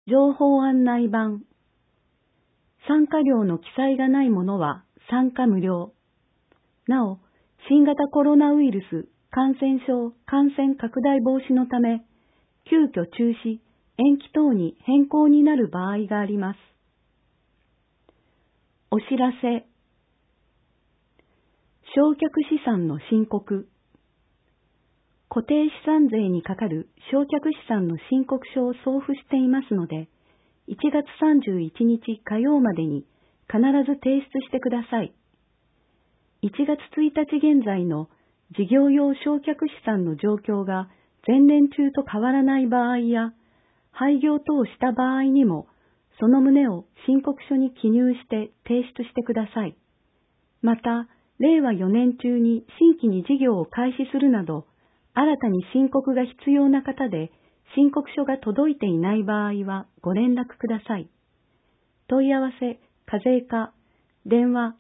情報案内板。参加料の記載がないものは参加無料。なお、新型コロナウイルス感染症感染拡大防止のため、急遽中止、延期等に変更になる場合があります。お知らせ。償却資産の申告。固定資産税にかかる償却資産の申告書を送付していますので、1月31日火曜までに必ず提出してください。1月1日現在の事業用償却資産の状況が前年中と変わらない場合や、廃業等した場合にも、その旨を申告書に記入して提出してください。また、令和4年中に新規に事業を開始するなど、新たに申告が必要な方で、申告書が届いていない場合はご連絡ください。問い合わせ、課税課、電話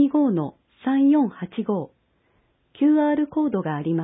25-3485、QR コードがあります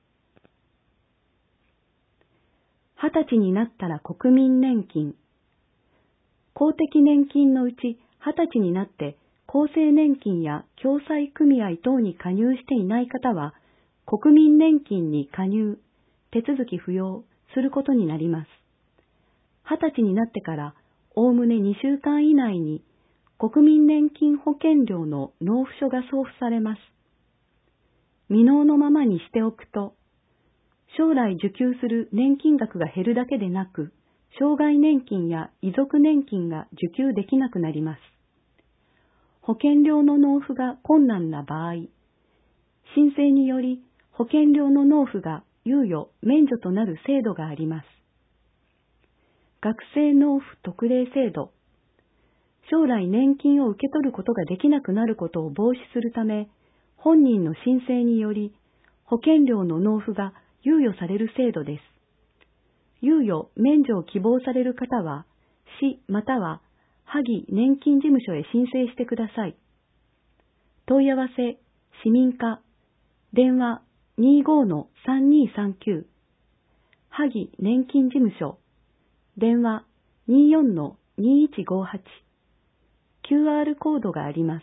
。20歳になったら国民年金。公的年金のうち20歳になって厚生年金や共済組合等に加入していない方は、国民年金に加入、手続き不要することになります。20歳になってからおおむね2週間以内に国民年金保険料の納付書が送付されます。未納のままにしておくと、将来受給する年金額が減るだけでなく、障害年金や遺族年金が受給できなくなります。保険料の納付が困難な場合、申請により保険料の納付が猶予・免除となる制度があります。学生納付特例制度。将来年金を受け取ることができなくなることを防止するため、本人の申請により保険料の納付が猶予される制度です。猶予・免除を希望される方は、市または萩年金事務所へ申請してください。問い合わせ、市民課、電話 25-3239、萩年金事務所、電話 24-2158、QR コードがあります。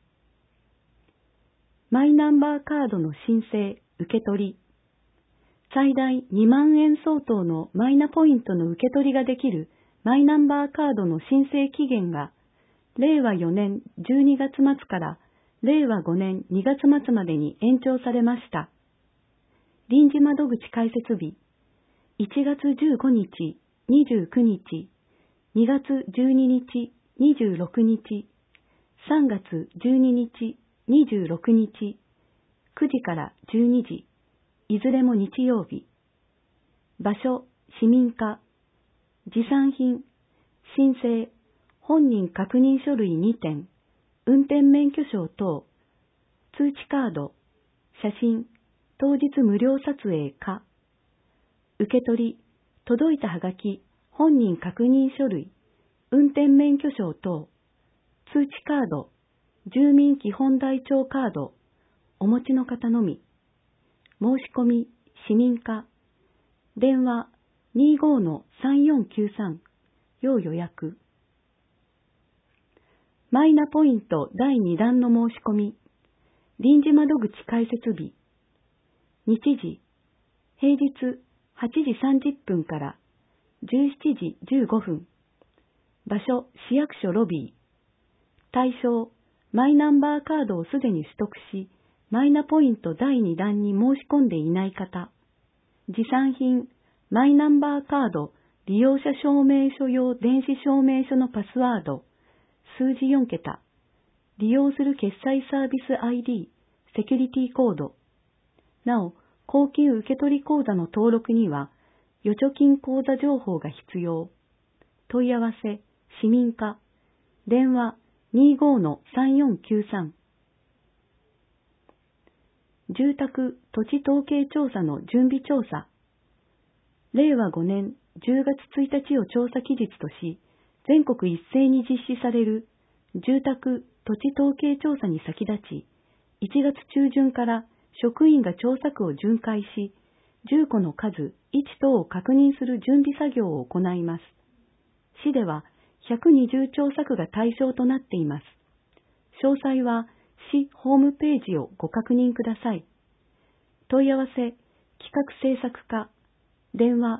マイナンバーカードの申請・受け取り。最大2万円相当のマイナポイントの受け取りができるマイナンバーカードの申請期限が、令和4年12月末から令和5年2月末までに延長されました。臨時窓口開設日、1月15日、29日、2月12日、26日、3月12日、26日、9時から12時、いずれも日曜日。場所、市民課。持参品、申請、本人確認書類2点、運転免許証等、通知カード、写真、当日無料撮影か。受け取り、届いたはがき、本人確認書類、運転免許証等、通知カード、住民基本台帳カード、お持ちの方のみ。申し込み、市民課。電話 25-3493、要予約。マイナポイント第2弾の申し込み。臨時窓口開設日。日時、平日8時30分から17時15分。場所、市役所ロビー。対象、マイナンバーカードをすでに取得し、マイナポイント第2弾に申し込んでいない方。持参品、マイナンバーカード、利用者証明書用電子証明書のパスワード、数字4桁。利用する決済サービス ID、セキュリティコード。なお、公金受取口座の登録には、預貯金口座情報が必要。問い合わせ、市民課。電話 25-3493。住宅・土地統計調査の準備調査。令和5年10月1日を調査期日とし、全国一斉に実施される住宅・土地統計調査に先立ち、1月中旬から職員が調査区を巡回し、住戸の数、位置等を確認する準備作業を行います。 市では120兆作が対象となっています。詳細は市ホームページをご確認ください。問い合わせ、企画制作課、電話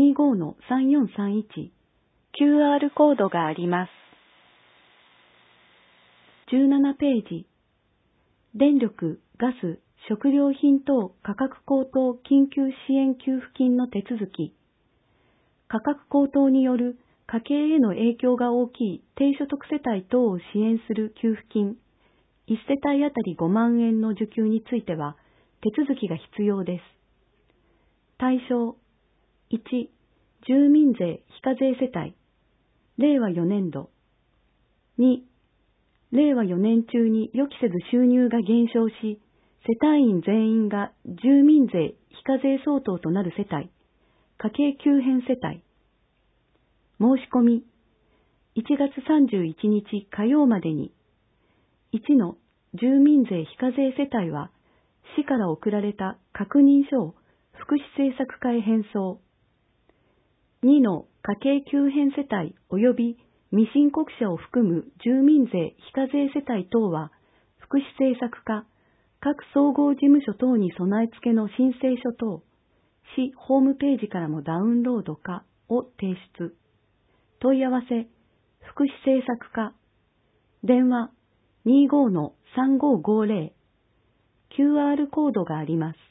25-3431、QR コードがあります。17ページ、電力、ガス、食料品等価格高騰緊急支援給付金の手続き。価格高騰による家計への影響が大きい低所得世帯等を支援する給付金、1世帯あたり5万円の受給については手続きが必要です。対象、1、住民税非課税世帯、令和4年度。2、令和4年中に予期せず収入が減少し、世帯員全員が住民税非課税相当となる世帯、家計急変世帯。申し込み、1月31日火曜までに、1の住民税非課税世帯は、市から送られた確認書を福祉政策課へ返送。2の家計急変世帯及び未申告者を含む住民税非課税世帯等は、福祉政策課、各総合事務所等に備え付けの申請書等、市ホームページからもダウンロードかを提出。問い合わせ、福祉政策課、電話25-3550、QR コードがあります。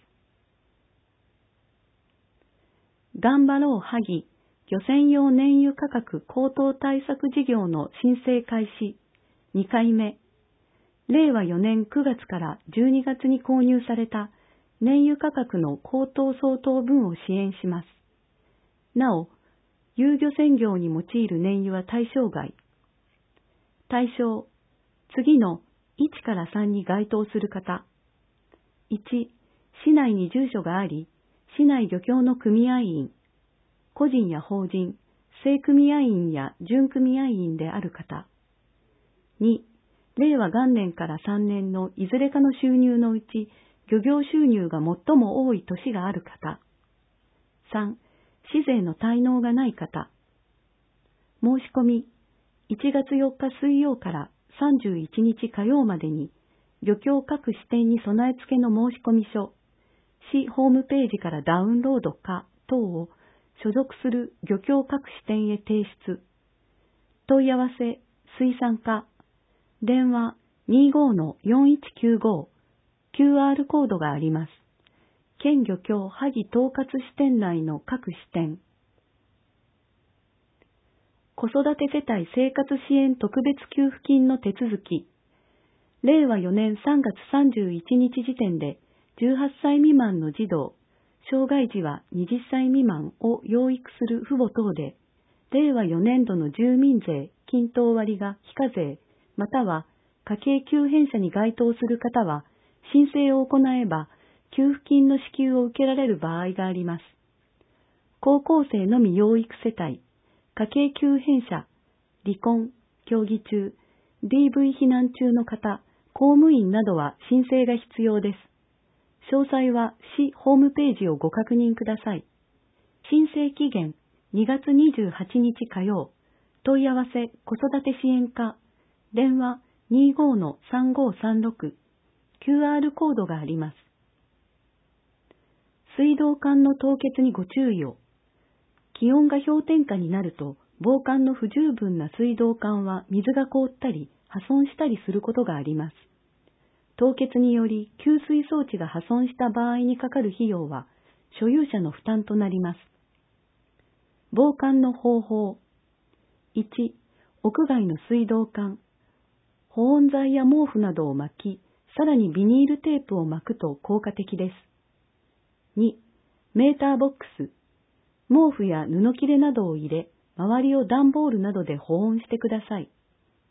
頑張ろう萩、漁船用燃油価格高騰対策事業の申請開始、2回目。令和4年9月から12月に購入された燃油価格の高騰相当分を支援します。なお、遊漁船業に用いる燃油は対象外。対象、次の1から3に該当する方。1、市内に住所があり、市内漁協の組合員、個人や法人、正組合員や準組合員である方。2、令和元年から3年のいずれかの収入のうち、漁業収入が最も多い年がある方。3、市税の滞納がない方。申し込み、1月4日水曜から31日火曜までに、漁協各支店に備え付けの申し込み書、市ホームページからダウンロードか等を所属する漁協各支店へ提出。問い合わせ、水産課、電話25-4195、QR コードがあります。県漁協萩統括支店内の各支店。子育て世帯生活支援特別給付金の手続き。令和4年3月31日時点で18歳未満の児童、障害児は20歳未満を養育する父母等で、令和4年度の住民税均等割が非課税、または家計急変者に該当する方は、申請を行えば、給付金の支給を受けられる場合があります。高校生のみ養育世帯、家計急変者、離婚、協議中、DV 避難中の方、公務員などは申請が必要です。詳細は市ホームページをご確認ください。申請期限2月28日火曜。問い合わせ子育て支援課、電話25-3536、QR コードがあります。水道管の凍結にご注意を。気温が氷点下になると、防寒の不十分な水道管は水が凍ったり破損したりすることがあります。凍結により給水装置が破損した場合にかかる費用は所有者の負担となります。防寒の方法。1、屋外の水道管。保温材や毛布などを巻き、さらにビニールテープを巻くと効果的です。2、メーターボックス。毛布や布切れなどを入れ、周りを段ボールなどで保温してください。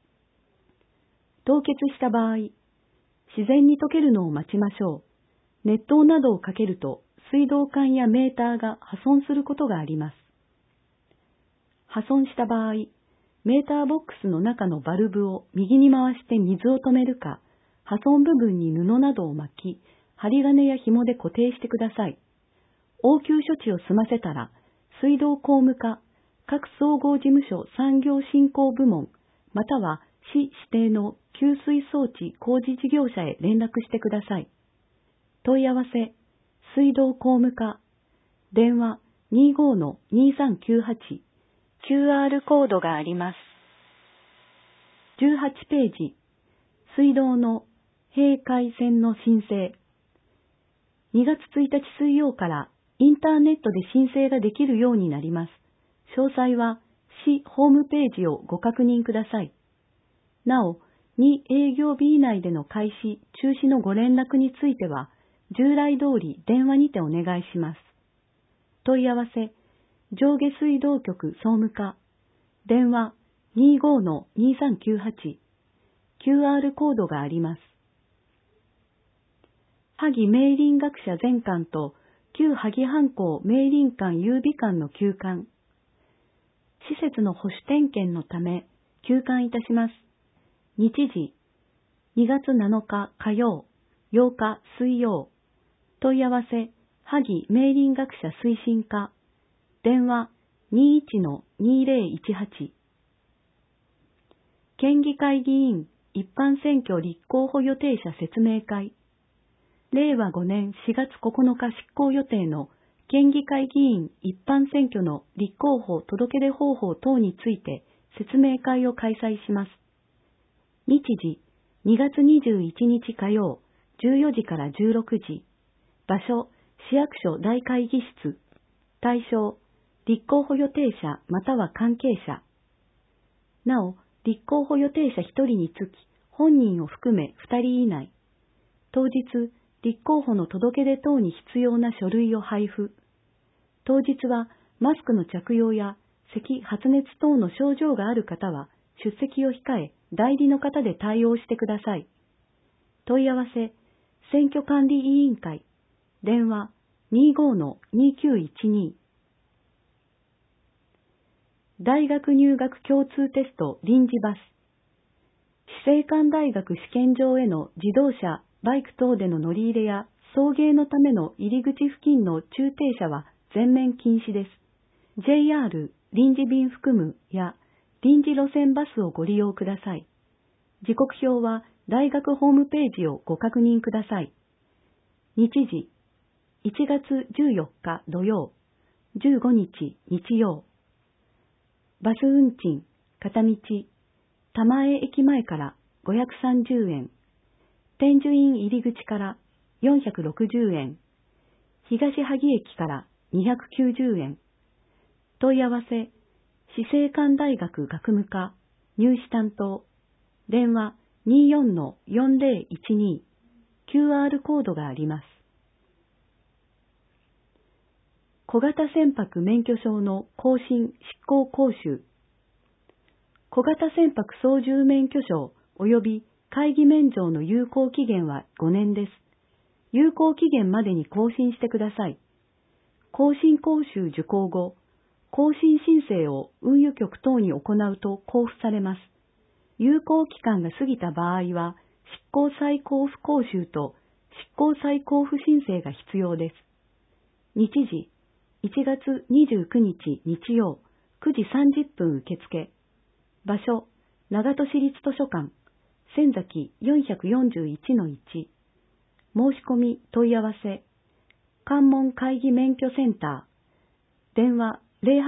凍結した場合、自然に溶けるのを待ちましょう。熱湯などをかけると水道管やメーターが破損することがあります。破損した場合、メーターボックスの中のバルブを右に回して水を止めるか、破損部分に布などを巻き、針金や紐で固定してください。応急処置を済ませたら、水道工務課、 各総合事務所産業振興部門、または市指定の給水装置工事事業者へ連絡してください。問い合わせ、水道工務課、電話 25-2398、QR コードがあります。18ページ、水道の閉会線の申請。2月1日水曜からインターネットで申請ができるようになります。詳細は市ホームページをご確認ください。なお、2営業日以内での開始・中止のご連絡については、従来通り電話にてお願いします。問い合わせ、上下水道局総務課、電話 25-2398、QR コードがあります。萩明林学者全館と旧萩藩校明林館優美館の休館。施設の保守点検のため休館いたします。日時、2月7日火曜、8日水曜。問い合わせ、萩明林学者推進課。電話 21-2018。県議会議員一般選挙立候補予定者説明会。令和5年4月9日執行予定の県議会議員一般選挙の立候補届出方法等について説明会を開催します。日時、2月21日火曜、14時から16時。場所、市役所大会議室。対象、立候補予定者または関係者。なお、立候補予定者1人につき、本人を含め2人以内。当日、立候補の届け出等に必要な書類を配布。当日はマスクの着用や咳・発熱等の症状がある方は出席を控え、代理の方で対応してください。問い合わせ、選挙管理委員会、電話 25-2912。大学入学共通テスト臨時バス。市青館大学試験場への自動車、バイク等での乗り入れや送迎のための入り口付近の駐停車は全面禁止です。JR 臨時便含むや臨時路線バスをご利用ください。時刻表は大学ホームページをご確認ください。日時、1月14日土曜、15日日曜。バス運賃、片道、玉江駅前から530円。天寿院入り口から460円。東萩駅から290円。問い合わせ、市青館大学学務課、入試担当。電話 24-4012。QR コードがあります。小型船舶免許証の更新・執行講習。小型船舶操縦免許証及び会議免状の有効期限は5年です。有効期限までに更新してください。更新講習受講後、更新申請を運輸局等に行うと交付されます。有効期間が過ぎた場合は、執行再交付講習と執行再交付申請が必要です。日時、1月29日日曜、9時30分受付。場所、長門市立図書館、仙崎 441-1。申し込み問い合わせ、関門会議免許センター。電話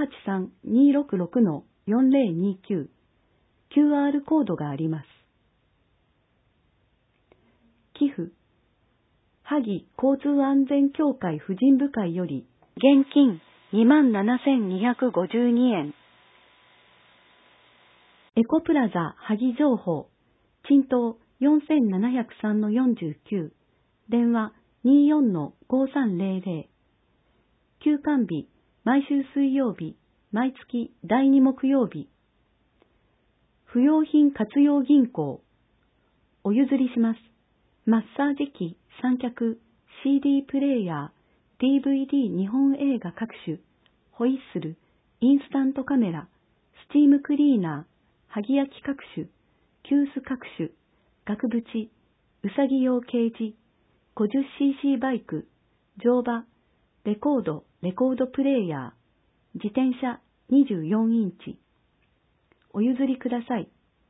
083-266-4029。QR コードがあります。寄付。萩交通安全協会婦人部会より、現金 27,252 円。エコプラザ萩情報。賃東 4703-49。電話 24-5300。休館日、毎週水曜日、毎月第2木曜日。不用品活用銀行。お譲りします。マッサージ機、三脚、CD プレイヤー、DVD 日本映画各種、ホイッスル、インスタントカメラ、スチームクリーナー、萩焼き各種、急須各種、額縁、うさぎ用ケージ、50cc バイク、乗馬、レコードプレイヤー、自転車、 24インチ。お譲りください。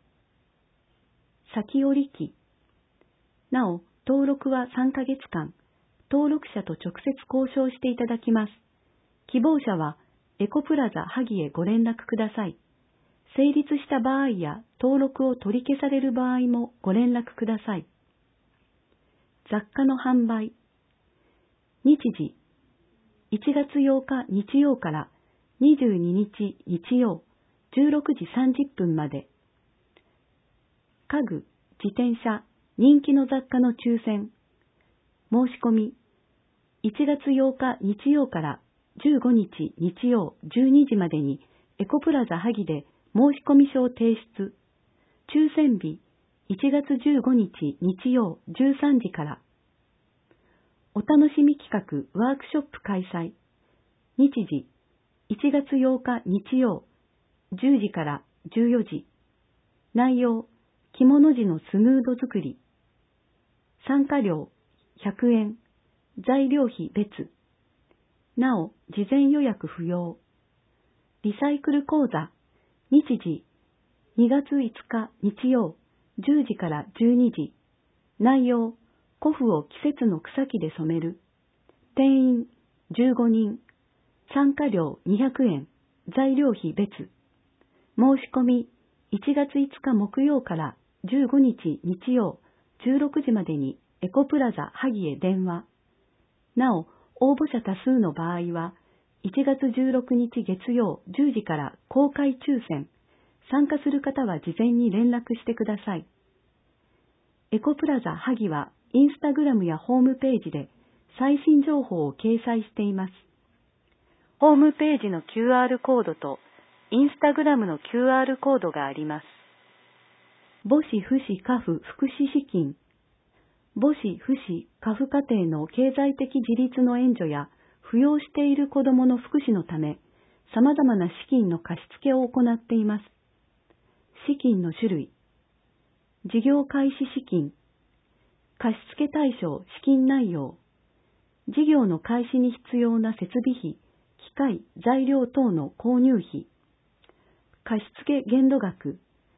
先折期。なお、登録は3ヶ月間、登録者と直接交渉していただきます。希望者はエコプラザ萩へご連絡ください。成立した場合や登録を取り消される場合もご連絡ください。雑貨の販売。日時。1月8日日曜から22日日曜16時30分まで。家具、自転車、人気の雑貨の抽選。申し込み。1月8日日曜から15日日曜12時までにエコプラザ萩で申し込み書を提出。抽選日1月15日日曜13時から。お楽しみ企画ワークショップ開催。日時1月8日日曜10時から14時。内容着物地のスヌード作り。参加料100円。材料費別。なお、事前予約不要。リサイクル講座。日時2月5日日曜10時から12時。内容古布を季節の草木で染める。定員15人。参加料200円。材料費別。申し込み1月5日木曜から15日日曜16時までにエコプラザ萩へ電話。なお、応募者多数の場合は1月16日月曜10時から公開抽選。参加する方は事前に連絡してください。エコプラザ萩はインスタグラムやホームページで最新情報を掲載しています。ホームページの QR コードとインスタグラムの QR コードがあります。母子父子家父福祉資金。母子父子家父家庭の経済的自立の援助や扶養している子どもの福祉のため、様々な資金の貸付を行っています。資金の種類。事業開始資金。貸付対象資金内容。事業の開始に必要な設備費、機械、材料等の購入費。貸付限度額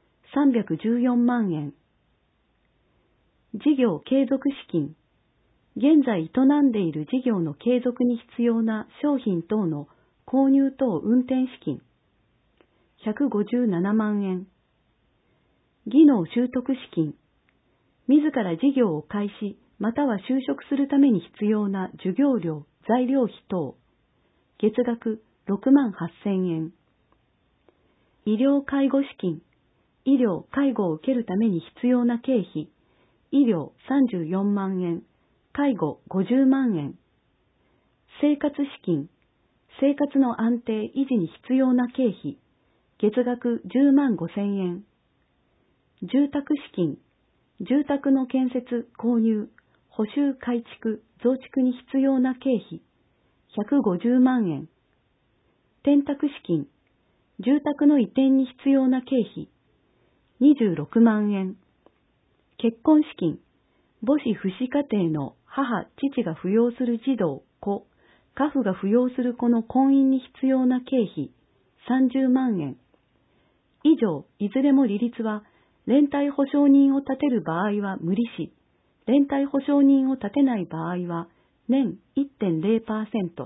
314万円。事業継続資金。現在営んでいる事業の継続に必要な商品等の購入等運転資金。157万円。技能習得資金。自ら事業を開始または就職するために必要な授業料、材料費等。月額6万8000円。医療介護資金。医療・介護を受けるために必要な経費。医療34万円。介護50万円。生活資金。生活の安定・維持に必要な経費。月額10万5000円。住宅資金。住宅の建設・購入、補修・改築・増築に必要な経費。150万円。転宅資金。住宅の移転に必要な経費。26万円。結婚資金。母子父子家庭の母、父が扶養する児童、子、家父が扶養する子の婚姻に必要な経費。30万円。以上、いずれも利率は、連帯保証人を立てる場合は無利子、連帯保証人を立てない場合は年 1.0%。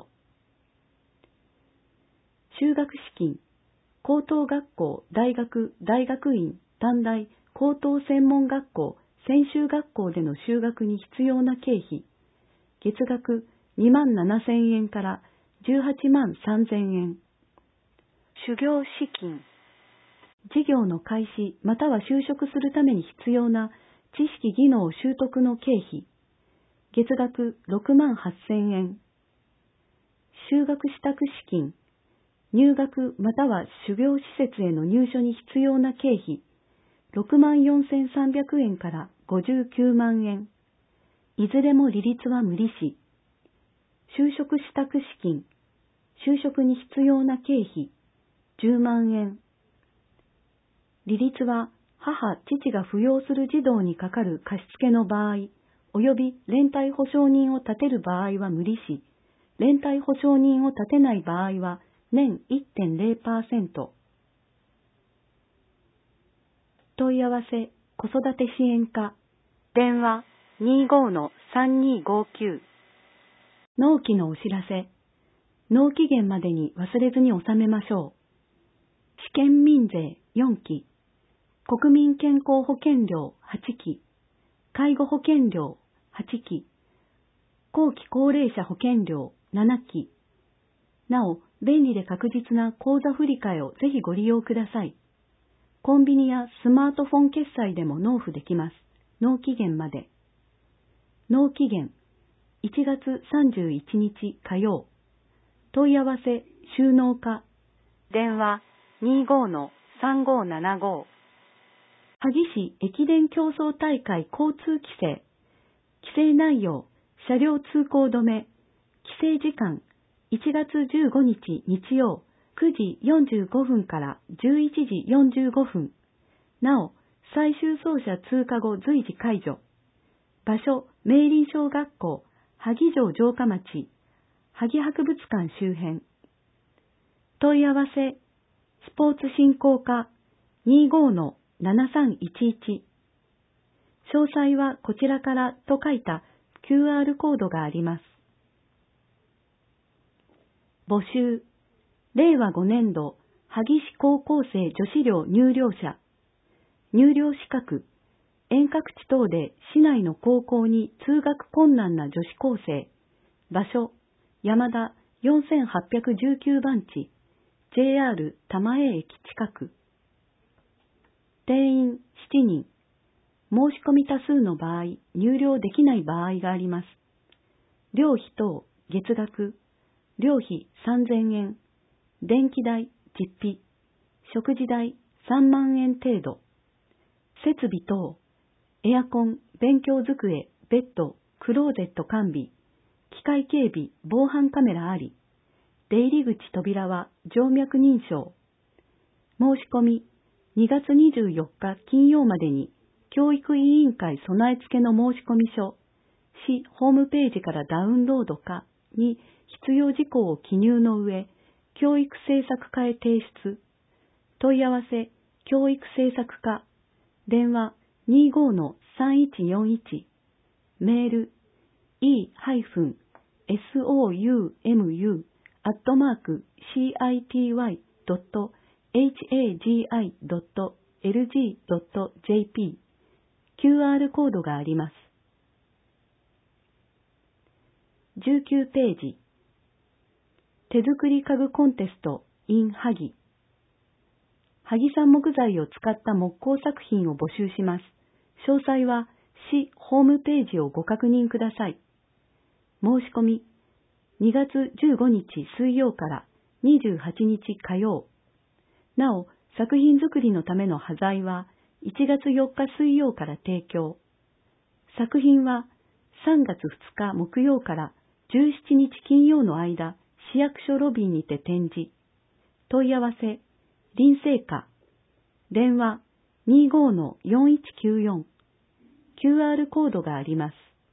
修学資金、高等学校、大学、大学院、短大、高等専門学校、専修学校での修学に必要な経費、月額2万7000円から18万3000円。修行資金、事業の開始または就職するために必要な知識技能習得の経費、月額6万8000円。修学支度資金、入学または修行施設への入所に必要な経費、6万4300円から59万円。いずれも利率は無利子。就職支度資金、就職に必要な経費、10万円。利率は母、父が扶養する児童にかかる貸付の場合、及び連帯保証人を立てる場合は無利子、連帯保証人を立てない場合は年 1.0%。問い合わせ、子育て支援課。電話、25-3259。納期のお知らせ。納期限までに忘れずに納めましょう。試験民税4期。国民健康保険料8期。介護保険料8期。後期高齢者保険料7期。なお、便利で確実な口座振替をぜひご利用ください。コンビニやスマートフォン決済でも納付できます。納期限まで。納期限1月31日火曜。問い合わせ、収納課。電話25-3575。萩市駅伝競争大会交通規制。規制内容、車両通行止め。規制時間、1月15日日曜、9時45分から11時45分。なお、最終走者通過後随時解除。場所、明林小学校、萩城城下町、萩博物館周辺。問い合わせ、スポーツ振興課 25-7311。詳細はこちらからと書いた QR コードがあります。募集。令和5年度、萩市高校生女子寮入寮者。入寮資格。遠隔地等で市内の高校に通学困難な女子高生。場所、山田4819番地、JR 玉江駅近く。定員7人。申し込み多数の場合、入寮できない場合があります。寮費等、月額、寮費3000円、電気代、実費、食事代3万円程度。設備等、エアコン、勉強机、ベッド、クローゼット完備、機械警備、防犯カメラあり、出入り口扉は静脈認証。申し込み、2月24日金曜までに、教育委員会備え付けの申し込み書、市ホームページからダウンロードかに必要事項を記入の上、教育政策課へ提出。問い合わせ、教育政策課。電話25-3141。メール e-soumu@city.hagi.lg.jp。 QR コードがあります。19ページ。手作り家具コンテスト in 萩。萩産木材を使った木工作品を募集します。詳細は市ホームページをご確認ください。申し込み、2月15日水曜から28日火曜。なお、作品作りのための端材は1月4日水曜から提供。作品は3月2日木曜から17日金曜の間、市役所ロビーにて展示。問い合わせ、林生課。電話25-4194。QR コードがあります。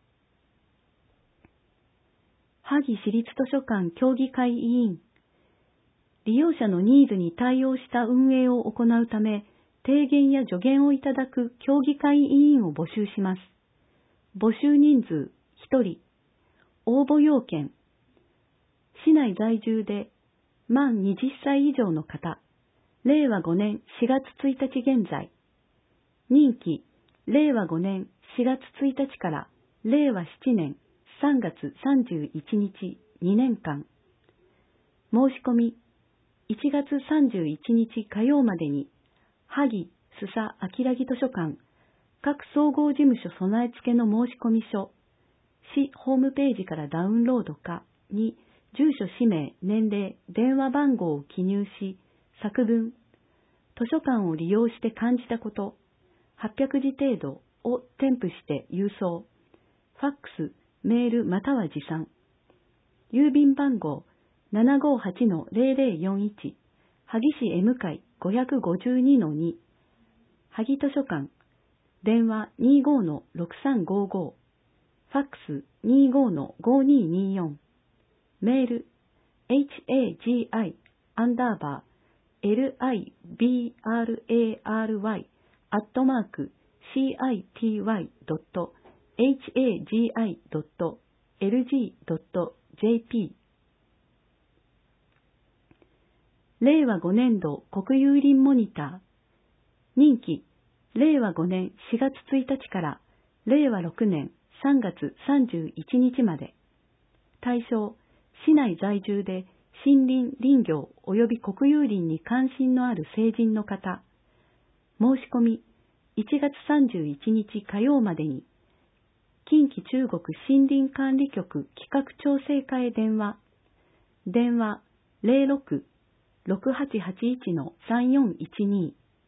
萩市立図書館協議会委員。利用者のニーズに対応した運営を行うため、提言や助言をいただく協議会委員を募集します。募集人数1人。応募要件。市内在住で満20歳以上の方。令和5年4月1日現在。任期、令和5年4月1日から令和7年3月31日2年間。申し込み、1月31日火曜までに、萩須佐明木図書館、各総合事務所備え付けの申し込み書、市ホームページからダウンロードかに、住所氏名、年齢、電話番号を記入し、作文、図書館を利用して感じたこと、800字程度を添付して郵送、ファックス、メールまたは持参。郵便番号 758-0041、萩市 M 会552-2、萩図書館、電話25-6355、ファックス25-5224、メール hagi LIBRARY@city.hagi.lg.jp 令和5年度国有林モニター任期令和5年4月1日から令和6年3月31日まで対象市内在住で森林林業及び国有林に関心のある成人の方申し込み1月31日火曜までに近畿中国森林管理局企画調整課へ電話06-6881-3412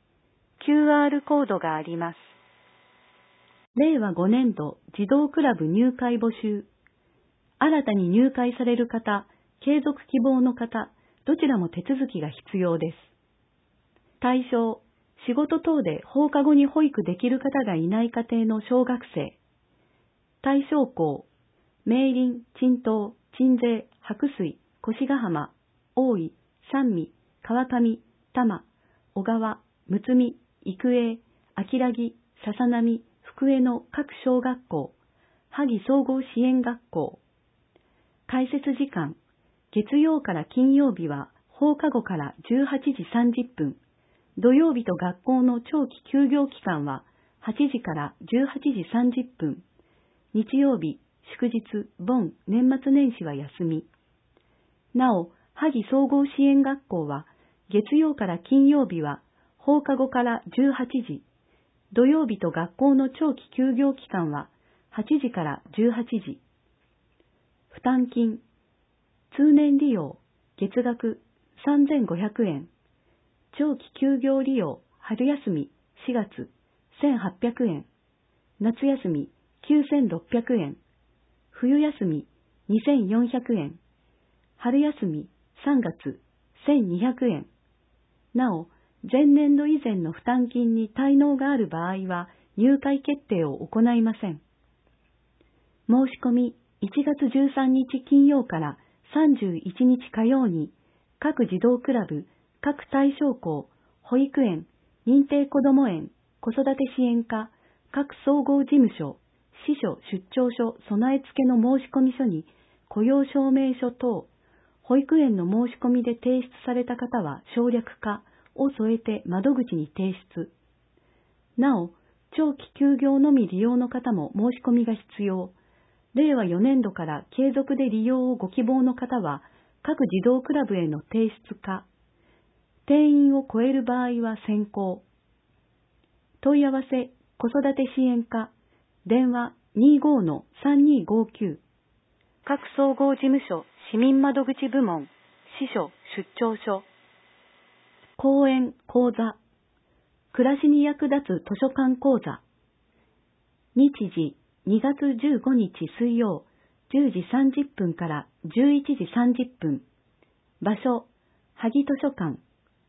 QR コードがあります。令和5年度児童クラブ入会募集新たに入会される方、継続希望の方、どちらも手続きが必要です。対象、仕事等で放課後に保育できる方がいない家庭の小学生。対象校、明林、鎮東、鎮西、白水、越ヶ浜、大井、三味、川上、多摩、小川、むつみ、育英、秋良木、笹波、福江の各小学校、萩総合支援学校。開設時間、月曜から金曜日は放課後から18時30分、土曜日と学校の長期休業期間は8時から18時30分、日曜日、祝日、盆、年末年始は休み。なお、萩総合支援学校は月曜から金曜日は放課後から18時、土曜日と学校の長期休業期間は8時から18時。負担金、通年利用、月額3500円。長期休業利用、春休み4月1800円。夏休み9600円。冬休み2400円。春休み3月1200円。なお、前年度以前の負担金に滞納がある場合は入会決定を行いません。申し込み1月13日金曜から31日火曜に各児童クラブ、各対象校、保育園、認定こども園、子育て支援課、各総合事務所、支所出張所備え付けの申込書に雇用証明書等、保育園の申し込みで提出された方は省略化を添えて窓口に提出。なお、長期休業のみ利用の方も申し込みが必要。令和4年度から継続で利用をご希望の方は、各児童クラブへの提出か、定員を超える場合は先行。問い合わせ、子育て支援課、電話25-3259。各総合事務所、市民窓口部門、支所、出張所。講演、講座。暮らしに役立つ図書館講座。日時、2月15日水曜、10時30分から11時30分。場所、萩図書館。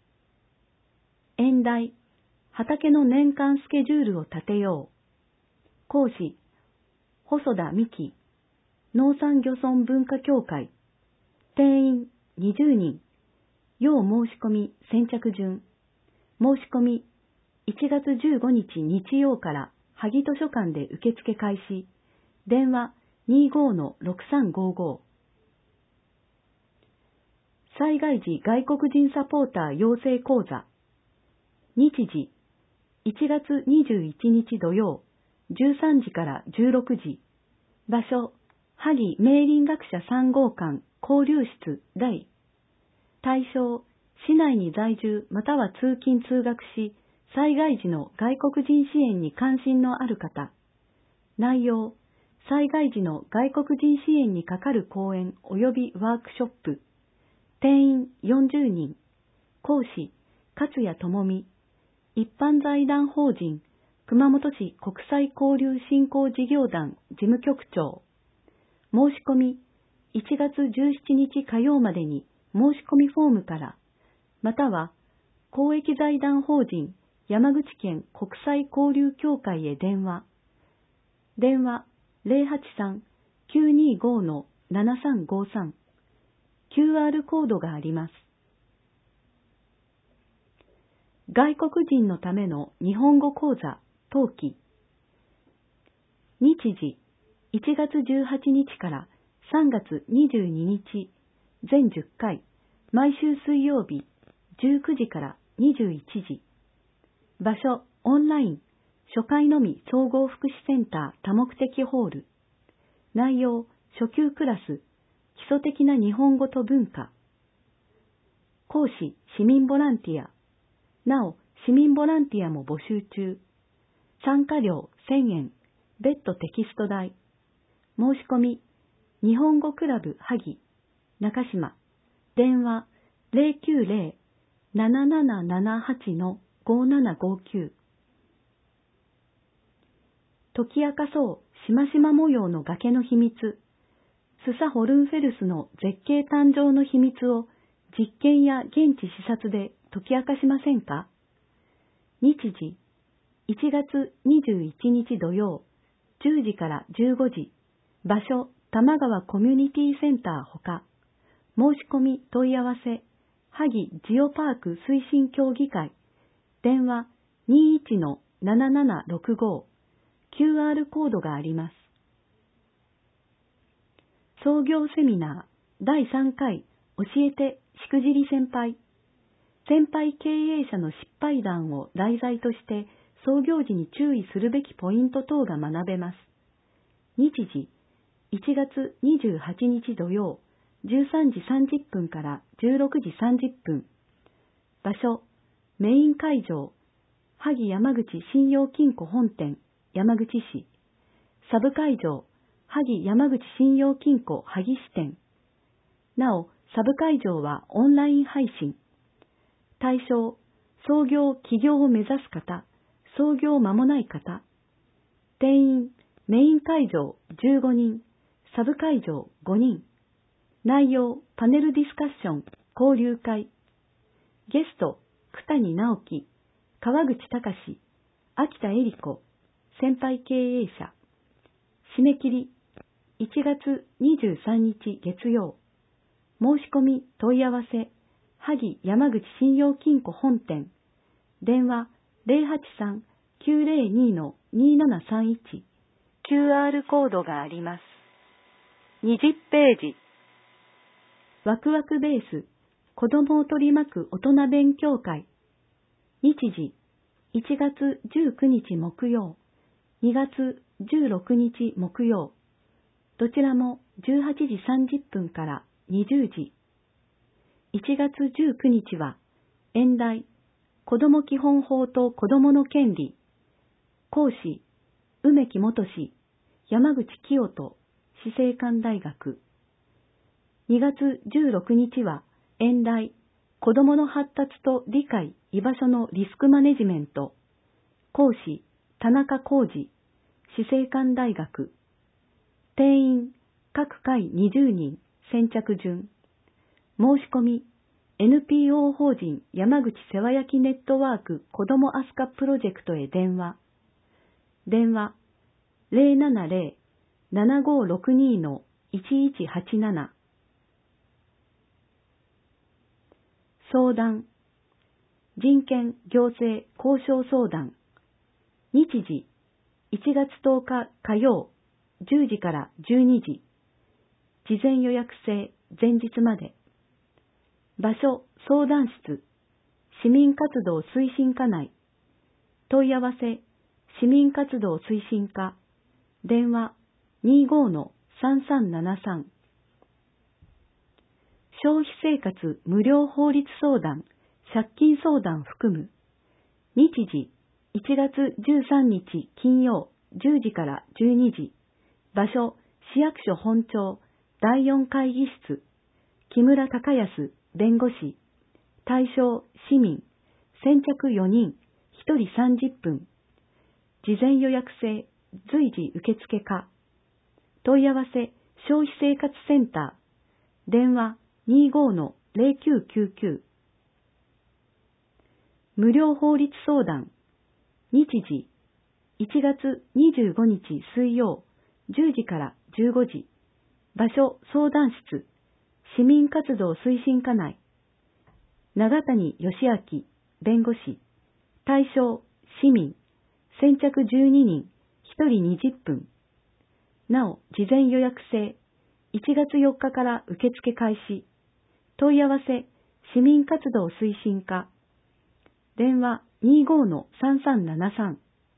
演題、畑の年間スケジュールを立てよう。講師、細田美希。農産漁村文化協会。定員20人。要申し込み先着順。申し込み1月15日日曜から萩図書館で受付開始。電話25-6355。災害時外国人サポーター養成講座。日時1月21日土曜13時から16時。場所萩明林学者3号館交流室大。対象、市内に在住または通勤通学し、災害時の外国人支援に関心のある方。内容、災害時の外国人支援にかかる講演及びワークショップ。定員40人。講師、勝谷智美。一般財団法人、熊本市国際交流振興事業団事務局長。申し込み、1月17日火曜までに申し込みフォームから、または公益財団法人山口県国際交流協会へ電話。電話 083-925-7353。QR コードがあります。 外国人のための日本語講座冬季。日時1月18日から3月22日全10回、毎週水曜日19時から21時。場所オンライン、初回のみ総合福祉センター多目的ホール。内容初級クラス、基礎的な日本語と文化。講師市民ボランティア。なお、市民ボランティアも募集中。参加料1000円、別途テキスト代。申し込み、日本語クラブ萩、中島。電話090-7778-5759。解き明かそうしましま模様の崖の秘密。スサホルンフェルスの絶景誕生の秘密を実験や現地視察で解き明かしませんか？日時1月21日土曜10時から15時。場所多摩川コミュニティセンターほか。申し込み問い合わせ萩ジオパーク推進協議会。電話21-7765。QR コードがあります。創業セミナー第3回教えてしくじり先輩。先輩経営者の失敗談を題材として創業時に注意するべきポイント等が学べます。日時1月28日土曜13時30分から16時30分。場所メイン会場萩山口信用金庫本店山口市。サブ会場萩山口信用金庫萩支店。なお、サブ会場はオンライン配信。対象、創業起業を目指す方、創業間もない方。定員、メイン会場15人、サブ会場5人。内容、パネルディスカッション、交流会。ゲスト、九谷直樹、川口隆、秋田恵理子、先輩経営者。締め切り、1月23日月曜。申し込み問い合わせ萩山口信用金庫本店。電話 083-902-2731。QR コードがあります。20ページ。ワクワクベース子供を取り巻く大人勉強会。日時1月19日木曜、2月16日木曜。どちらも18時30分から20時。1月19日は、演題、子ども基本法と子どもの権利。講師、梅木元氏、山口清人、死生館大学。2月16日は、演題、子どもの発達と理解、居場所のリスクマネジメント。講師、田中浩二、死生館大学。定員、各回20人、先着順。申し込み、NPO 法人山口世話焼きネットワーク子どもアスカプロジェクトへ電話。電話、070-7562-1187。相談、人権行政交渉相談。日時、1月10日火曜、10時から12時。事前予約制、前日まで。場所、相談室、市民活動推進課内。問い合わせ、市民活動推進課。電話、25-3373。消費生活無料法律相談、借金相談含む。日時、1月13日金曜、10時から12時。場所、市役所本庁、第4会議室。木村隆康、弁護士。対象、市民。先着4人、1人30分。事前予約制、随時受付可。問い合わせ、消費生活センター。電話、25-0999。無料法律相談。日時、1月25日水曜、10時から15時。場所、相談室。市民活動推進課内。長谷義明、弁護士。 対象、市民、先着12人、1人20分。なお、事前予約制、1月4日から受付開始。問い合わせ、市民活動推進課。電話25-3373。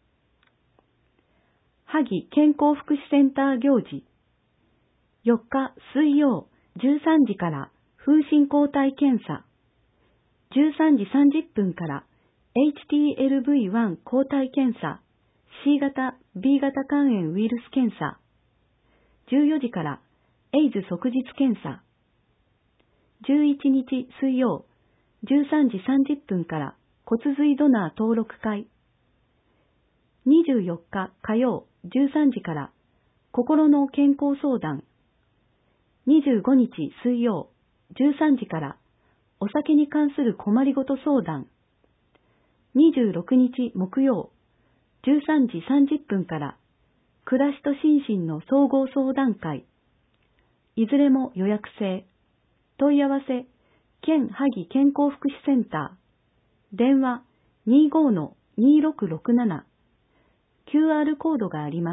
萩健康福祉センター行事。4日水曜13時から風疹抗体検査。13時30分から HTLV1 抗体検査、C 型、B 型肝炎ウイルス検査。14時からエイズ即日検査。11日水曜13時30分から骨髄ドナー登録会。24日火曜13時から心の健康相談。25日水曜13時からお酒に関する困りごと相談。26日木曜13時30分から暮らしと心身の総合相談会。いずれも予約制。問い合わせ、県萩健康福祉センター。電話25-2667。QR コードがあります。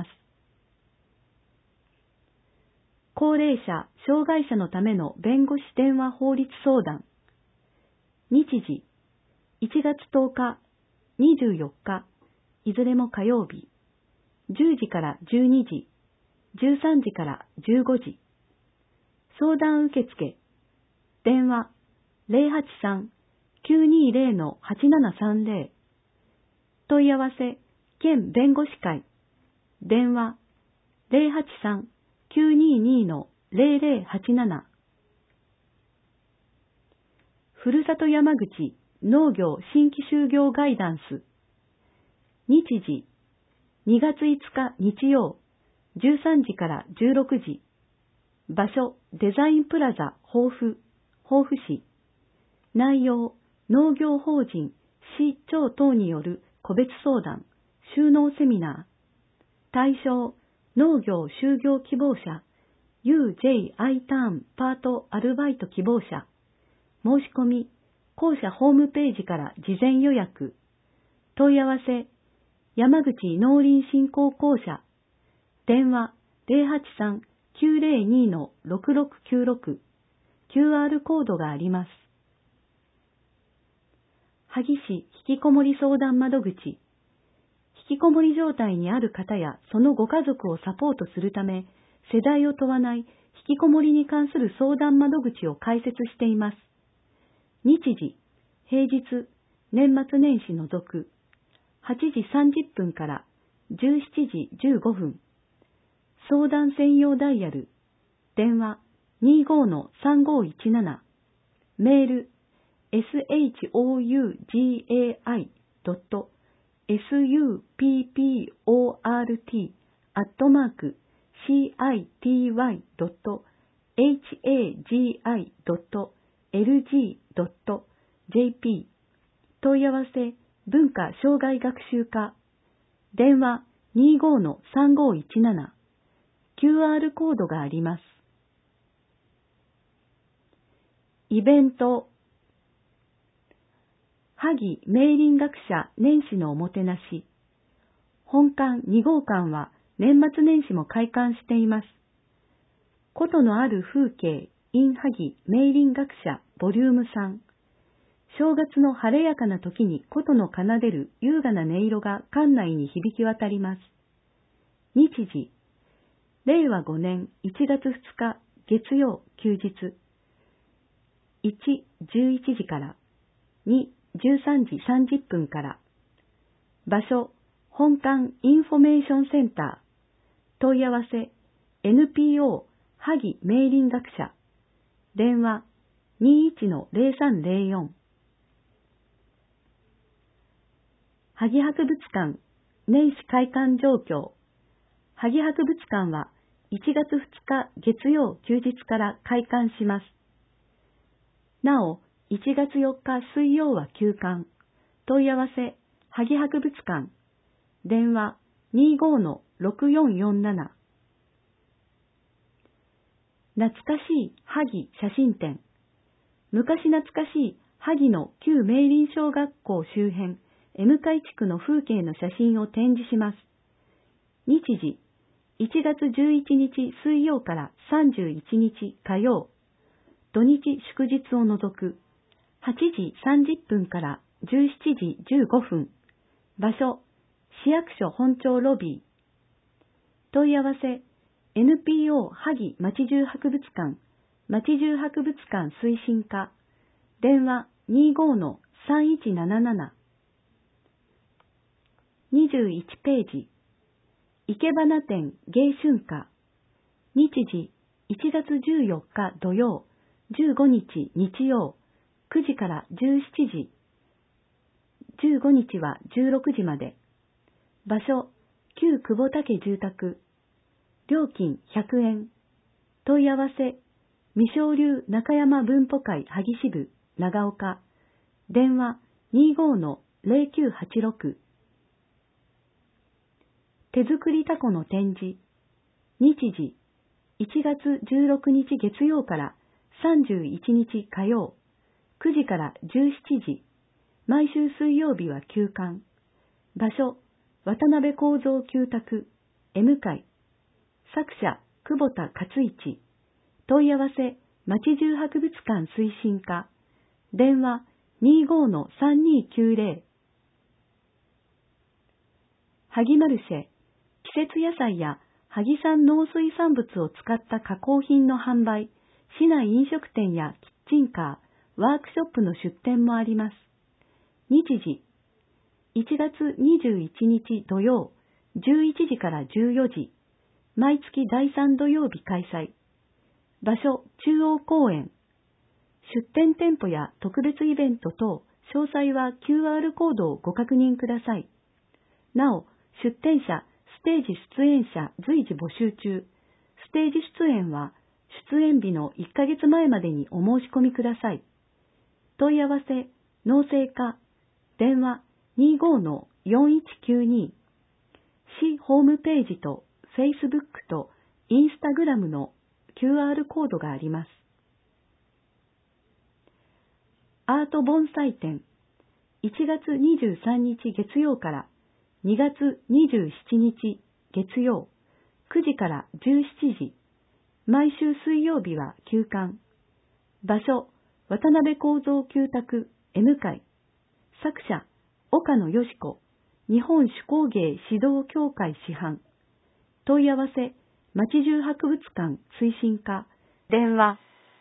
高齢者、障害者のための弁護士電話法律相談。日時、1月10日、24日、いずれも火曜日、10時から12時、13時から15時。相談受付、電話083-920-8730。問い合わせ、県弁護士会、電話083-922-0087。ふるさと山口農業新規就業ガイダンス。日時、2月5日日曜、13時から16時。場所、デザインプラザ豊富市。内容、農業法人、市長等による個別相談、就農セミナー。対象、農業就業希望者、UJI ターンパートアルバイト希望者。申し込み、校舎ホームページから事前予約。問い合わせ、山口農林振興公社。電話083-902-6696。QR コードがあります。萩市ひきこもり相談窓口。ひきこもり状態にある方やそのご家族をサポートするため、世代を問わないひきこもりに関する相談窓口を開設しています。日時、平日、年末年始除く、8時30分から17時15分。相談専用ダイヤル、電話25-3517。メール、support.support.hagi.lg.jp。 問い合わせ、文化障害学習課。電話25-3517。QR コードがあります。イベント。萩明林学者年始のおもてなし。本館2号館は年末年始も開館しています。古都のある風景 in 萩明林学者ボリューム3。正月の晴れやかな時に古都の奏でる優雅な音色が館内に響き渡ります。日時、令和5年1月2日月曜休日。1、11時から。2、13時30分から。場所、本館インフォメーションセンター。問い合わせ、NPO 萩明林学者。電話、21-0304。萩博物館、年始開館状況。萩博物館は1月2日月曜休日から開館します。なお、1月4日水曜は休館。問い合わせ、萩博物館。電話25-6447。懐かしい萩写真展。昔懐かしい萩の旧明林小学校周辺 M 海地区の風景の写真を展示します。日時、1月11日水曜から31日火曜、土日祝日を除く、8時30分から17時15分、場所、市役所本庁ロビー。問い合わせ、NPO 萩町中博物館、町中博物館推進課、電話 25-3177。21ページ、生け花展芸春夏。日時、1月14日土曜、15日日曜、9時から17時。15日は16時まで。場所、旧久保竹住宅。料金100円。問い合わせ、未昇流中山文保会萩支部、長岡。電話 25-0986。手作りタコの展示。日時、1月16日月曜から31日火曜、9時から17時。毎週水曜日は休館。場所、渡辺幸三旧宅、M 会。作者、久保田勝一。問い合わせ、町中博物館推進課。電話 25-3290。萩マルシェ、季節野菜や萩産農水産物を使った加工品の販売、市内飲食店やキッチンカー、ワークショップの出店もあります。日時、1月21日土曜、11時から14時。毎月第3土曜日開催。場所、中央公園。出店店舗や特別イベント等、詳細は QR コードをご確認ください。なお、出店者、ステージ出演者随時募集中。ステージ出演は、出演日の1ヶ月前までにお申し込みください。問い合わせ、農政課、電話 25-4192。市ホームページと Facebook と Instagram の QR コードがあります。アート盆栽展。1月23日月曜から2月27日月曜、9時から17時。毎週水曜日は休館。場所、渡辺幸三旧宅 M 会。作者、岡野よし子。日本手工芸指導協会師範。問い合わせ、町中博物館推進課。電話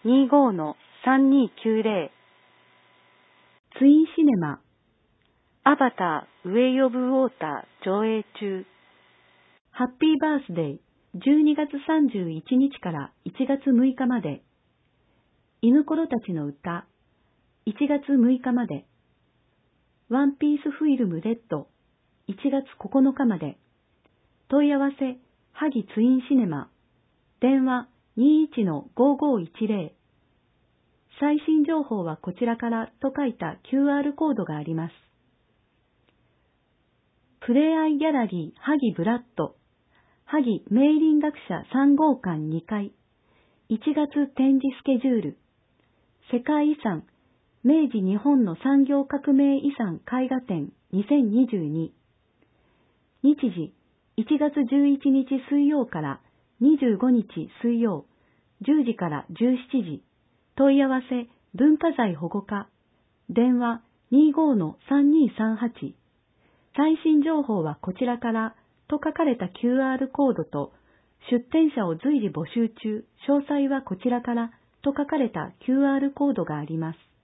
25-3290。ツインシネマ。アバター、ウェイオブウォーター上映中。ハッピーバースデー、12月31日から1月6日まで。犬ころたちの歌、1月6日まで。ワンピースフィルムレッド、1月9日まで。問い合わせ、萩ツインシネマ。電話 21-5510。最新情報はこちらからと書いた QR コードがあります。プレアイギャラリー萩ブラッド、萩明林学者3号館2階、1月展示スケジュール、世界遺産、明治日本の産業革命遺産絵画展2022。日時、1月11日水曜から25日水曜、10時から17時。問い合わせ、文化財保護課。電話 25-3238。最新情報はこちらからと書かれた QR コードと、出展者を随時募集中、詳細はこちらからと書かれた QR コードがあります。